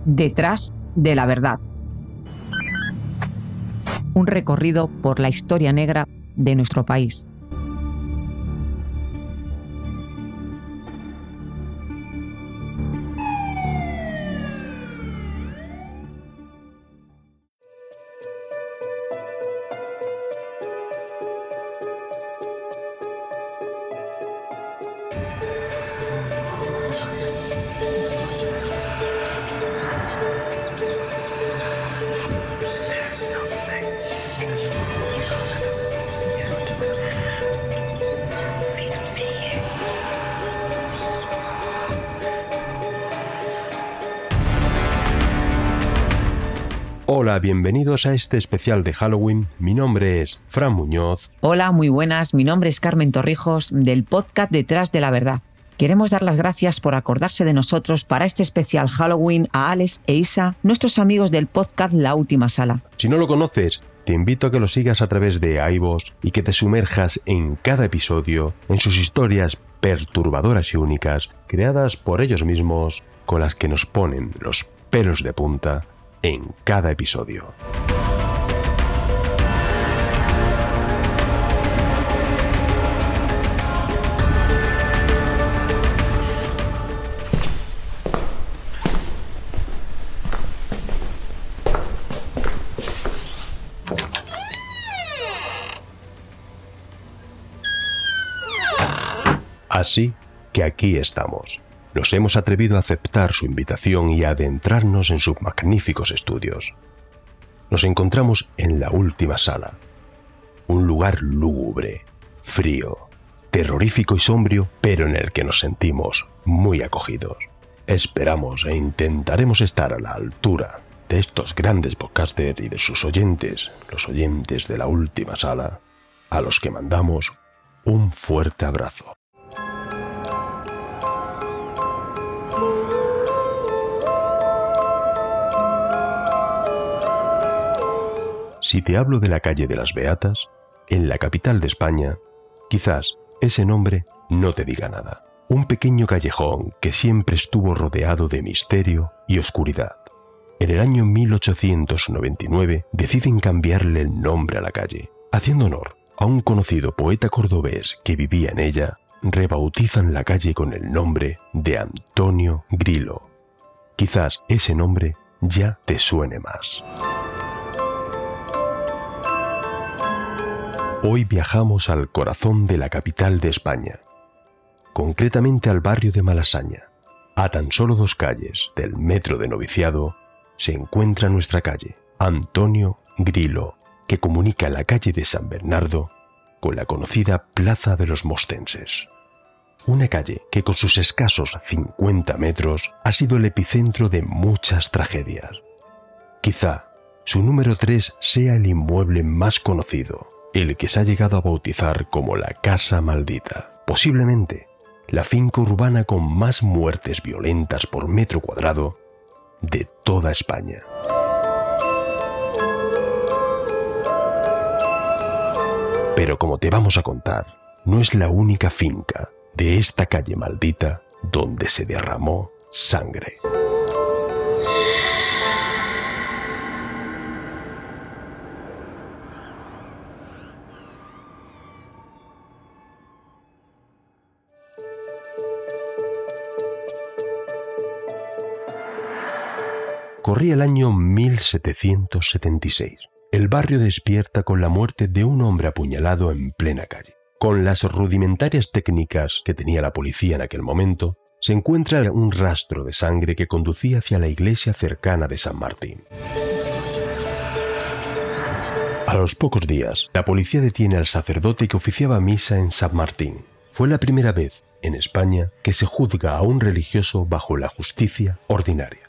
Detrás de la verdad. Un recorrido por la historia negra de nuestro país. Hola, bienvenidos a este especial de Halloween. Mi nombre es Fran Muñoz. Hola, muy buenas. Mi nombre es Carmen Torrijos, del podcast Detrás de la Verdad. Queremos dar las gracias por acordarse de nosotros para este especial Halloween a Alex e Isa, nuestros amigos del podcast La Última Sala. Si no lo conoces, te invito a que lo sigas a través de iVoox y que te sumerjas en cada episodio, en sus historias perturbadoras y únicas, creadas por ellos mismos, con las que nos ponen los pelos de punta en cada episodio. Así que aquí estamos. Nos hemos atrevido a aceptar su invitación y a adentrarnos en sus magníficos estudios. Nos encontramos en La Última Sala, un lugar lúgubre, frío, terrorífico y sombrío, pero en el que nos sentimos muy acogidos. Esperamos e intentaremos estar a la altura de estos grandes podcasters y de sus oyentes, los oyentes de La Última Sala, a los que mandamos un fuerte abrazo. Si te hablo de la calle de las Beatas, en la capital de España, quizás ese nombre no te diga nada. Un pequeño callejón que siempre estuvo rodeado de misterio y oscuridad. En el año 1899 deciden cambiarle el nombre a la calle. Haciendo honor a un conocido poeta cordobés que vivía en ella, rebautizan la calle con el nombre de Antonio Grillo. Quizás ese nombre ya te suene más. Hoy viajamos al corazón de la capital de España, concretamente al barrio de Malasaña. A tan solo 2 calles del metro de Noviciado se encuentra nuestra calle, Antonio Grillo, que comunica la calle de San Bernardo con la conocida Plaza de los Mostenses. Una calle que con sus escasos 50 metros ha sido el epicentro de muchas tragedias. Quizá su número 3 sea el inmueble más conocido, el que se ha llegado a bautizar como la Casa Maldita, posiblemente la finca urbana con más muertes violentas por metro cuadrado de toda España. Pero como te vamos a contar, no es la única finca de esta calle maldita donde se derramó sangre. Corría el año 1776. El barrio despierta con la muerte de un hombre apuñalado en plena calle. Con las rudimentarias técnicas que tenía la policía en aquel momento, se encuentra un rastro de sangre que conducía hacia la iglesia cercana de San Martín. A los pocos días, la policía detiene al sacerdote que oficiaba misa en San Martín. Fue la primera vez en España que se juzga a un religioso bajo la justicia ordinaria.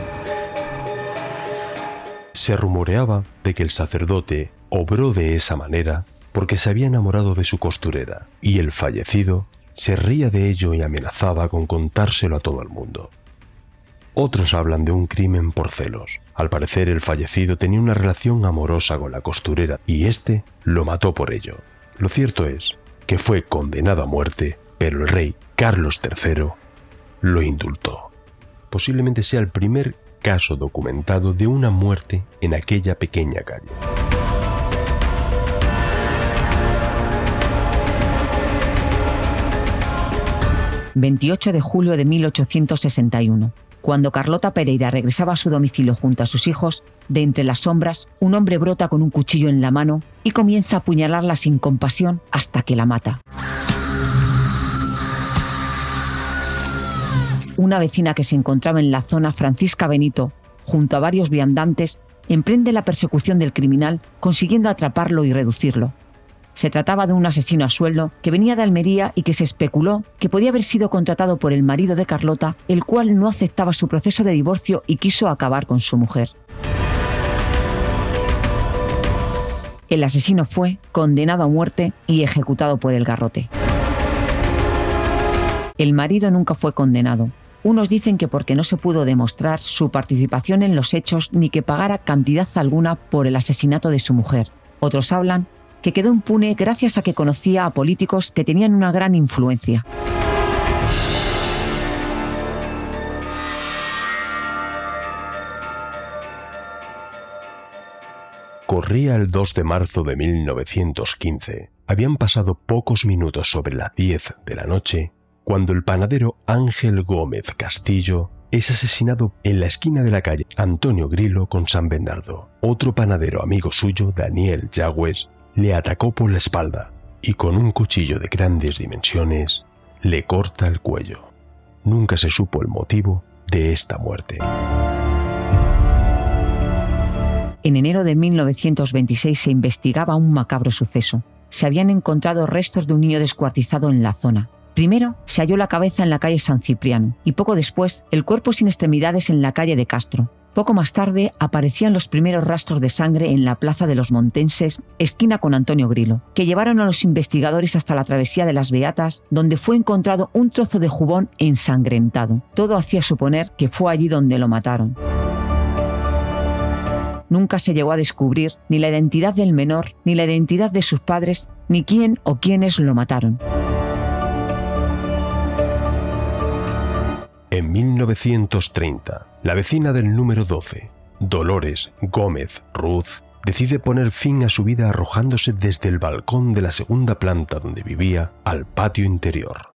Se rumoreaba de que el sacerdote obró de esa manera porque se había enamorado de su costurera, y el fallecido se reía de ello y amenazaba con contárselo a todo el mundo. Otros hablan de un crimen por celos. Al parecer, el fallecido tenía una relación amorosa con la costurera y éste lo mató por ello. Lo cierto es que fue condenado a muerte, pero el rey Carlos III lo indultó. Posiblemente sea el primer caso documentado de una muerte en aquella pequeña calle. ...28 de julio de 1861... Cuando Carlota Pereira regresaba a su domicilio junto a sus hijos, de entre las sombras, un hombre brota con un cuchillo en la mano y comienza a apuñalarla sin compasión hasta que la mata. Una vecina que se encontraba en la zona, Francisca Benito, junto a varios viandantes, emprende la persecución del criminal, consiguiendo atraparlo y reducirlo. Se trataba de un asesino a sueldo que venía de Almería y que se especuló que podía haber sido contratado por el marido de Carlota, el cual no aceptaba su proceso de divorcio y quiso acabar con su mujer. El asesino fue condenado a muerte y ejecutado por el garrote. El marido nunca fue condenado. Unos dicen que porque no se pudo demostrar su participación en los hechos ni que pagara cantidad alguna por el asesinato de su mujer. Otros hablan que quedó impune gracias a que conocía a políticos que tenían una gran influencia. Corría el 2 de marzo de 1915. Habían pasado pocos minutos sobre las 10 de la noche cuando el panadero Ángel Gómez Castillo es asesinado en la esquina de la calle Antonio Grilo con San Bernardo. Otro panadero amigo suyo, Daniel Yagües, le atacó por la espalda y con un cuchillo de grandes dimensiones le corta el cuello. Nunca se supo el motivo de esta muerte. En enero de 1926 se investigaba un macabro suceso. Se habían encontrado restos de un niño descuartizado en la zona. Primero se halló la cabeza en la calle San Cipriano y poco después el cuerpo sin extremidades en la calle de Castro. Poco más tarde aparecían los primeros rastros de sangre en la Plaza de los Montenses, esquina con Antonio Grilo, que llevaron a los investigadores hasta la travesía de las Beatas, donde fue encontrado un trozo de jubón ensangrentado. Todo hacía suponer que fue allí donde lo mataron. Nunca se llegó a descubrir ni la identidad del menor, ni la identidad de sus padres, ni quién o quiénes lo mataron. En 1930, la vecina del número 12, Dolores Gómez Ruz, decide poner fin a su vida arrojándose desde el balcón de la segunda planta donde vivía al patio interior.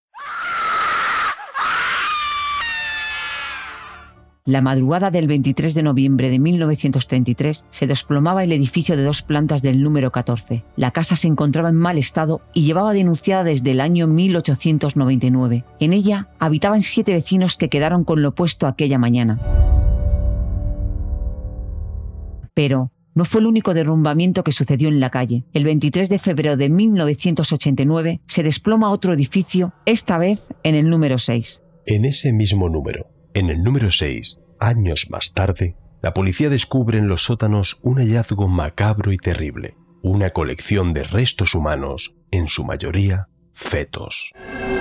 La madrugada del 23 de noviembre de 1933 se desplomaba el edificio de 2 plantas del número 14. La casa se encontraba en mal estado y llevaba denunciada desde el año 1899. En ella habitaban 7 vecinos que quedaron con lo puesto aquella mañana. Pero no fue el único derrumbamiento que sucedió en la calle. El 23 de febrero de 1989 se desploma otro edificio, esta vez en el número 6. En ese mismo número, en el número 6, años más tarde, la policía descubre en los sótanos un hallazgo macabro y terrible, una colección de restos humanos, en su mayoría fetos.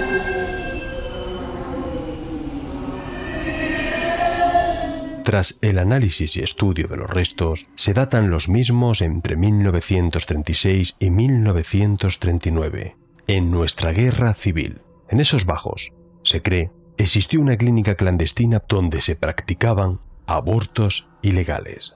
Tras el análisis y estudio de los restos, se datan los mismos entre 1936 y 1939, en nuestra guerra civil. En esos bajos, se cree, existió una clínica clandestina donde se practicaban abortos ilegales.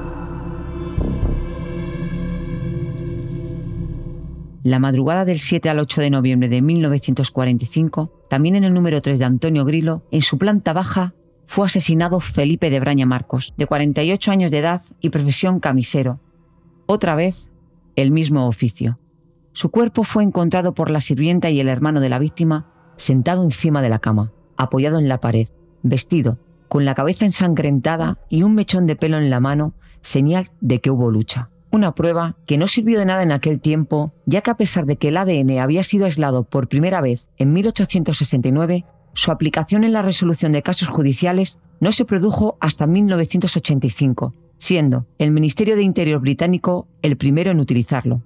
La madrugada del 7 al 8 de noviembre de 1945, también en el número 3 de Antonio Grilo, en su planta baja, fue asesinado Felipe de Braña Marcos, de 48 años de edad y profesión camisero. Otra vez, el mismo oficio. Su cuerpo fue encontrado por la sirvienta y el hermano de la víctima, sentado encima de la cama, apoyado en la pared, vestido, con la cabeza ensangrentada y un mechón de pelo en la mano, señal de que hubo lucha. Una prueba que no sirvió de nada en aquel tiempo, ya que a pesar de que el ADN había sido aislado por primera vez en 1869, su aplicación en la resolución de casos judiciales no se produjo hasta 1985, siendo el Ministerio de Interior británico el primero en utilizarlo.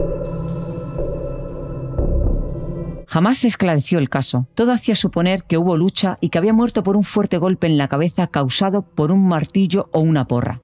Jamás se esclareció el caso. Todo hacía suponer que hubo lucha y que había muerto por un fuerte golpe en la cabeza causado por un martillo o una porra.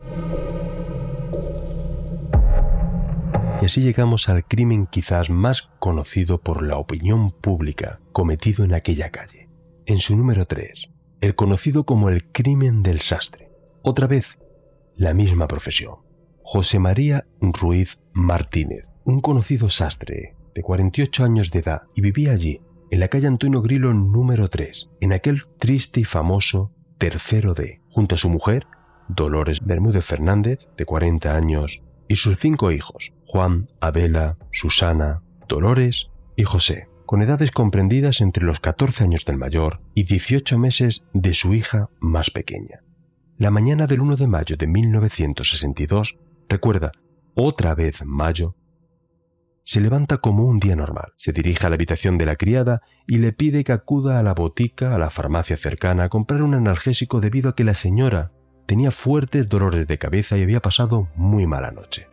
Y así llegamos al crimen quizás más conocido por la opinión pública cometido en aquella calle. En su número 3, el conocido como el crimen del sastre. Otra vez, la misma profesión. José María Ruiz Martínez, un conocido sastre de 48 años de edad, y vivía allí, en la calle Antonio Grilo número 3, en aquel triste y famoso tercero D, junto a su mujer, Dolores Bermúdez Fernández, de 40 años, y sus 5 hijos, Juan, Adela, Susana, Dolores y José, con edades comprendidas entre los 14 años del mayor y 18 meses de su hija más pequeña. La mañana del 1 de mayo de 1962, recuerda, otra vez mayo, se levanta como un día normal, se dirige a la habitación de la criada y le pide que acuda a la botica, a la farmacia cercana, a comprar un analgésico debido a que la señora tenía fuertes dolores de cabeza y había pasado muy mala noche.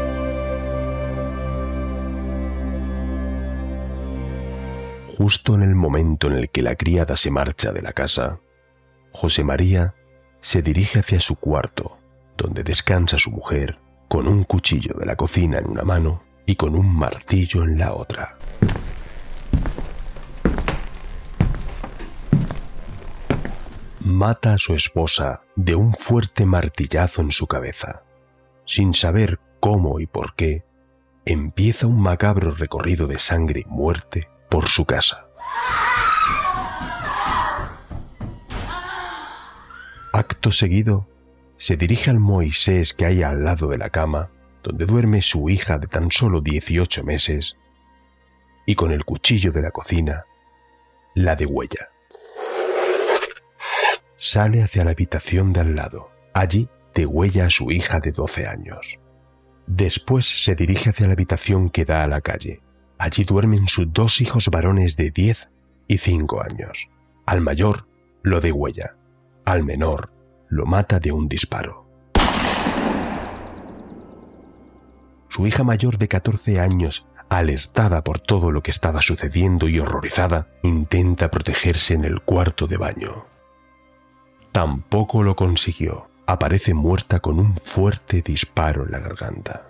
Justo en el momento en el que la criada se marcha de la casa, José María se dirige hacia su cuarto, donde descansa su mujer, con un cuchillo de la cocina en una mano y con un martillo en la otra. Mata a su esposa de un fuerte martillazo en su cabeza. Sin saber cómo y por qué, empieza un macabro recorrido de sangre y muerte por su casa. Acto seguido, se dirige al Moisés que hay al lado de la cama, donde duerme su hija de tan solo 18 meses, y con el cuchillo de la cocina, la degüella. Sale hacia la habitación de al lado. Allí degüella a su hija de 12 años. Después se dirige hacia la habitación que da a la calle. Allí duermen sus 2 hijos varones de 10 y 5 años. Al mayor lo degüella. Al menor lo mata de un disparo. Su hija mayor de 14 años, alertada por todo lo que estaba sucediendo y horrorizada, intenta protegerse en el cuarto de baño. Tampoco lo consiguió. Aparece muerta con un fuerte disparo en la garganta.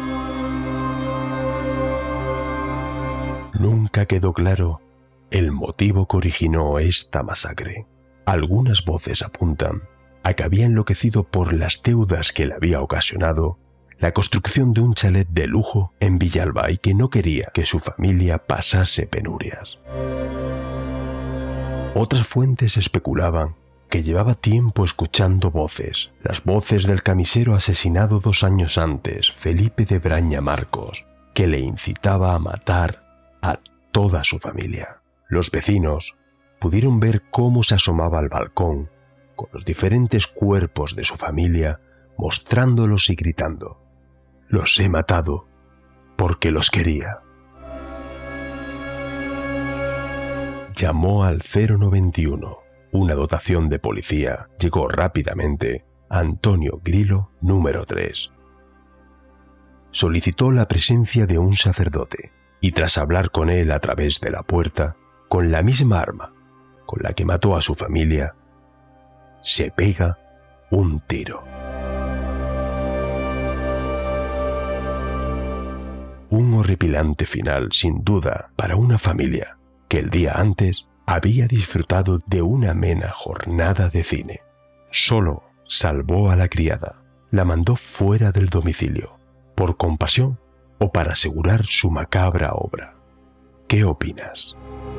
Nunca quedó claro el motivo que originó esta masacre. Algunas voces apuntan a que había enloquecido por las deudas que le había ocasionado la construcción de un chalet de lujo en Villalba y que no quería que su familia pasase penurias. Otras fuentes especulaban que llevaba tiempo escuchando voces, las voces del camisero asesinado 2 años antes, Felipe de Braña Marcos, que le incitaba a matar a toda su familia. Los vecinos pudieron ver cómo se asomaba al balcón con los diferentes cuerpos de su familia, mostrándolos y gritando: «Los he matado porque los quería». Llamó al 091. Una dotación de policía llegó rápidamente a Antonio Grilo número 3. Solicitó la presencia de un sacerdote y tras hablar con él a través de la puerta, con la misma arma con la que mató a su familia, se pega un tiro. Un horripilante final, sin duda, para una familia que el día antes había disfrutado de una amena jornada de cine. Solo salvó a la criada, la mandó fuera del domicilio, por compasión o para asegurar su macabra obra. ¿Qué opinas?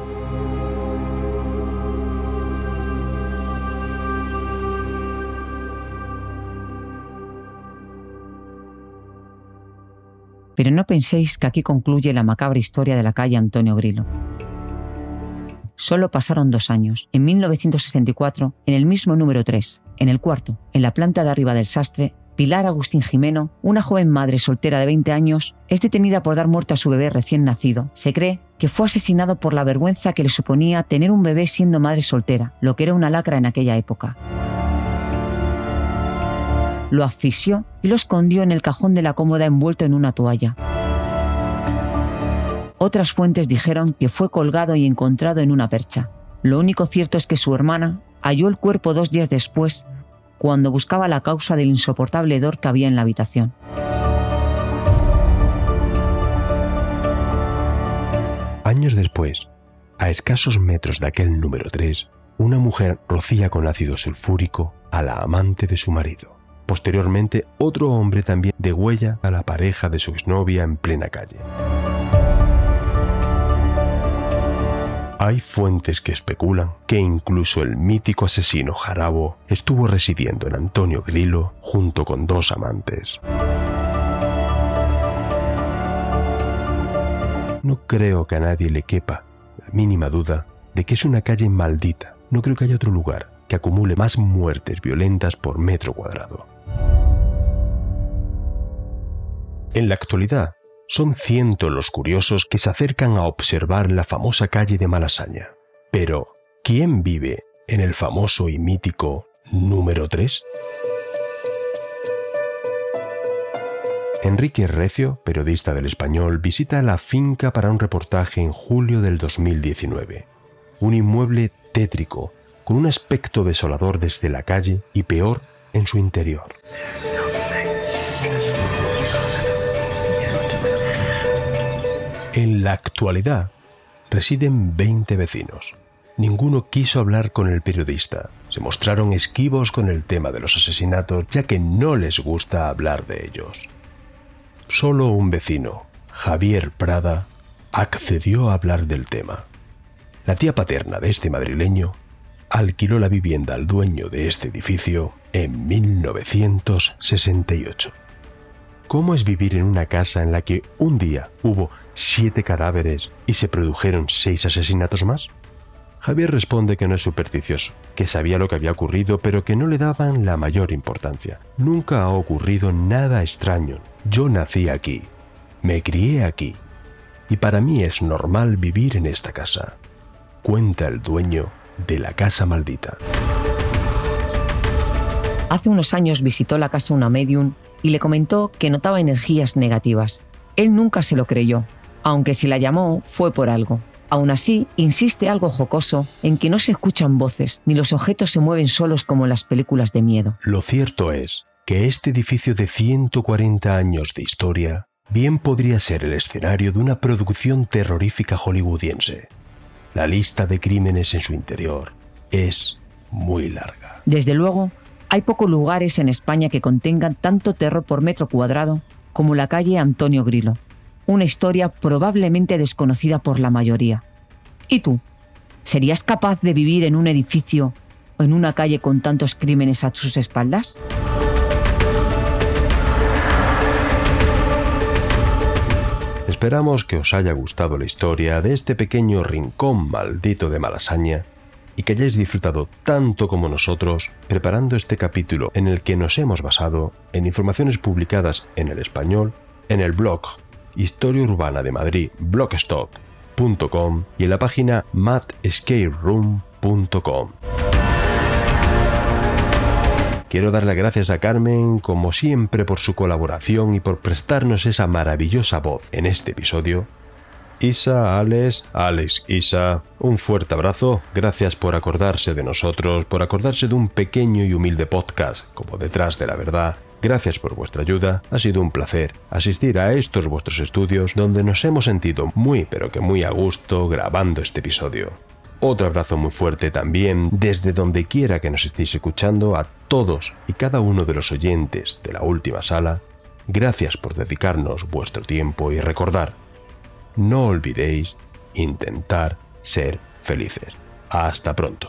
Pero no penséis que aquí concluye la macabra historia de la calle Antonio Grilo. Solo pasaron 2 años. En 1964, en el mismo número 3, en el cuarto, en la planta de arriba del sastre, Pilar Agustín Jimeno, una joven madre soltera de 20 años, es detenida por dar muerte a su bebé recién nacido. Se cree que fue asesinado por la vergüenza que le suponía tener un bebé siendo madre soltera, lo que era una lacra en aquella época. Lo asfixió y lo escondió en el cajón de la cómoda envuelto en una toalla. Otras fuentes dijeron que fue colgado y encontrado en una percha. Lo único cierto es que su hermana halló el cuerpo 2 días después, cuando buscaba la causa del insoportable hedor que había en la habitación. Años después, a escasos metros de aquel número 3, una mujer rocía con ácido sulfúrico a la amante de su marido. Posteriormente, otro hombre también degüella a la pareja de su exnovia en plena calle. Hay fuentes que especulan que incluso el mítico asesino Jarabo estuvo residiendo en Antonio Grillo junto con 2 amantes. No creo que a nadie le quepa la mínima duda de que es una calle maldita. No creo que haya otro lugar que acumule más muertes violentas por metro cuadrado. En la actualidad, son cientos los curiosos que se acercan a observar la famosa calle de Malasaña. Pero, ¿quién vive en el famoso y mítico número 3? Enrique Recio, periodista del Español, visita la finca para un reportaje en julio del 2019. Un inmueble tétrico, con un aspecto desolador desde la calle y peor en su interior. En la actualidad, residen 20 vecinos. Ninguno quiso hablar con el periodista. Se mostraron esquivos con el tema de los asesinatos, ya que no les gusta hablar de ellos. Solo un vecino, Javier Prada, accedió a hablar del tema. La tía paterna de este madrileño alquiló la vivienda al dueño de este edificio en 1968. ¿Cómo es vivir en una casa en la que un día hubo 7 cadáveres y se produjeron 6 asesinatos más? Javier responde que no es supersticioso, que sabía lo que había ocurrido, pero que no le daban la mayor importancia. Nunca ha ocurrido nada extraño. Yo nací aquí, me crié aquí, y para mí es normal vivir en esta casa, cuenta el dueño de la casa maldita. Hace unos años visitó la casa una medium y le comentó que notaba energías negativas. Él nunca se lo creyó, aunque si la llamó fue por algo. Aún así, insiste algo jocoso en que no se escuchan voces, ni los objetos se mueven solos como en las películas de miedo. Lo cierto es que este edificio de 140 años de historia bien podría ser el escenario de una producción terrorífica hollywoodiense. La lista de crímenes en su interior es muy larga. Desde luego, hay pocos lugares en España que contengan tanto terror por metro cuadrado como la calle Antonio Grillo. Una historia probablemente desconocida por la mayoría. ¿Y tú? ¿Serías capaz de vivir en un edificio o en una calle con tantos crímenes a sus espaldas? Esperamos que os haya gustado la historia de este pequeño rincón maldito de Malasaña y que hayáis disfrutado tanto como nosotros preparando este capítulo en el que nos hemos basado en informaciones publicadas en el Español, en el blog Historia Urbana de Madrid, blogstock.com y en la página madescaperoom.com. Quiero dar las gracias a Carmen, como siempre, por su colaboración y por prestarnos esa maravillosa voz en este episodio. Isa, Alex, Isa, un fuerte abrazo. Gracias por acordarse de nosotros, por acordarse de un pequeño y humilde podcast como Detrás de la Verdad. Gracias por vuestra ayuda. Ha sido un placer asistir a estos vuestros estudios donde nos hemos sentido muy pero que muy a gusto grabando este episodio. Otro abrazo muy fuerte también desde donde quiera que nos estéis escuchando a todos y cada uno de los oyentes de La Última Sala. Gracias por dedicarnos vuestro tiempo y recordar, no olvidéis intentar ser felices. Hasta pronto.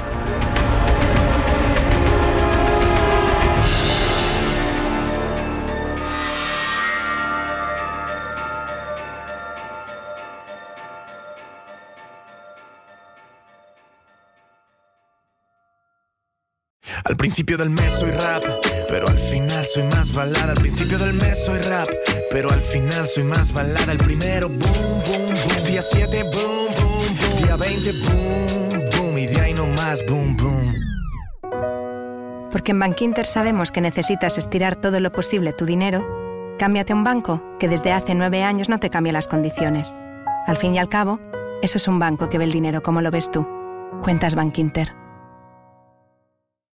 Al principio del mes soy rap, pero al final soy más balada. Al principio del mes soy rap, pero al final soy más balada. El primero, boom, boom, boom. Día 7, boom, boom, boom. Día 20, boom, boom. Y de ahí no más, boom, boom. Porque en Bankinter sabemos que necesitas estirar todo lo posible tu dinero, cámbiate a un banco que desde hace 9 años no te cambia las condiciones. Al fin y al cabo, eso es un banco que ve el dinero como lo ves tú. Cuentas Bankinter.